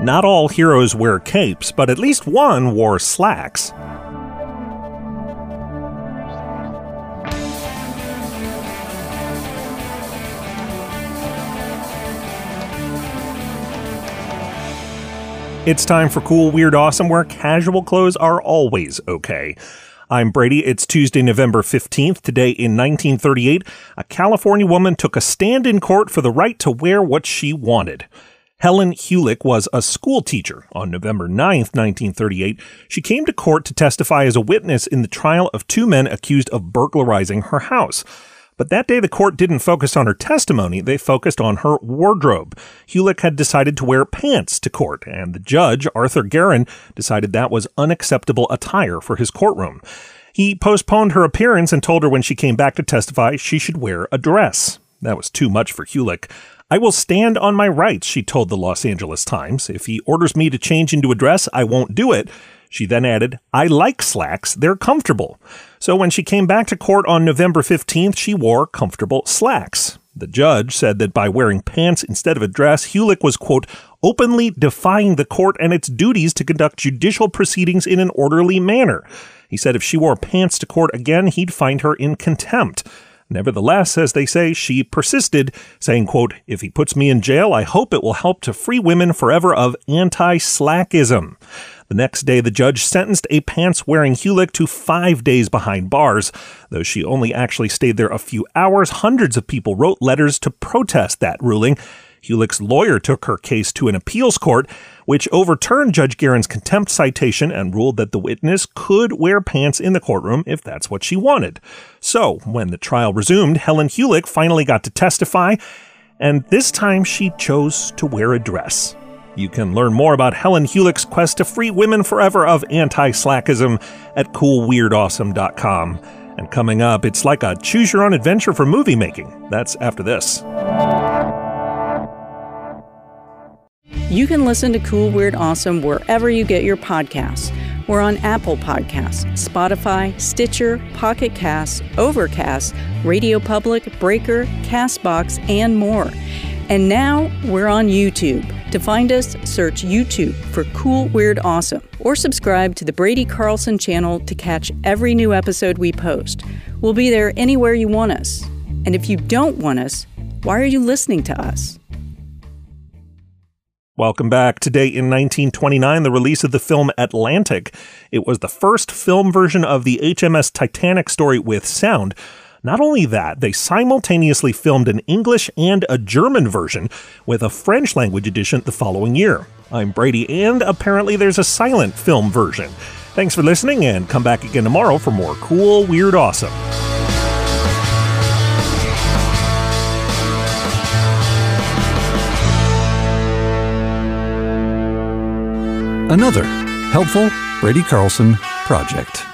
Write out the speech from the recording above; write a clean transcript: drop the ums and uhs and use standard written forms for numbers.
Not all heroes wear capes, but at least one wore slacks. It's time for Cool, Weird, Awesome, where casual clothes are always okay. I'm Brady. It's Tuesday, November 15th. Today in 1938, a California woman took a stand in court for the right to wear what she wanted. Helen Hulick was a school teacher. On November 9th, 1938, she came to court to testify as a witness in the trial of two men accused of burglarizing her house. But that day, the court didn't focus on her testimony. They focused on her wardrobe. Hulick had decided to wear pants to court, and the judge, Arthur Guerin, decided that was unacceptable attire for his courtroom. He postponed her appearance and told her when she came back to testify she should wear a dress. That was too much for Hulick. "I will stand on my rights," she told the Los Angeles Times. "If he orders me to change into a dress, I won't do it." She then added, "I like slacks. They're comfortable." So when she came back to court on November 15th, she wore comfortable slacks. The judge said that by wearing pants instead of a dress, Hulick was, quote, "openly defying the court and its duties to conduct judicial proceedings in an orderly manner." He said if she wore pants to court again, he'd find her in contempt. Nevertheless, as they say, she persisted, saying, quote, "If he puts me in jail, I hope it will help to free women forever of anti-slackism." The next day, the judge sentenced a pants-wearing Hulick to 5 days behind bars. Though she only actually stayed there a few hours, hundreds of people wrote letters to protest that ruling. Hulick's lawyer took her case to an appeals court, which overturned Judge Guerin's contempt citation and ruled that the witness could wear pants in the courtroom if that's what she wanted. So, when the trial resumed, Helen Hulick finally got to testify, and this time she chose to wear a dress. You can learn more about Helen Hulick's quest to free women forever of anti-slackism at coolweirdawesome.com. And coming up, it's like a choose-your-own-adventure for movie making. That's after this. You can listen to Cool, Weird, Awesome wherever you get your podcasts. We're on Apple Podcasts, Spotify, Stitcher, Pocket Casts, Overcast, Radio Public, Breaker, CastBox, and more. And now we're on YouTube. To find us, search YouTube for Cool, Weird, Awesome, or subscribe to the Brady Carlson channel to catch every new episode we post. We'll be there anywhere you want us. And if you don't want us, why are you listening to us? Welcome back. Today in 1929, the release of the film Atlantic. It was the first film version of the HMS Titanic story with sound. Not only that, they simultaneously filmed an English and a German version with a French language edition the following year. I'm Brady, and apparently there's a silent film version. Thanks for listening, and come back again tomorrow for more Cool, Weird, Awesome. Another helpful Brady Carlson project.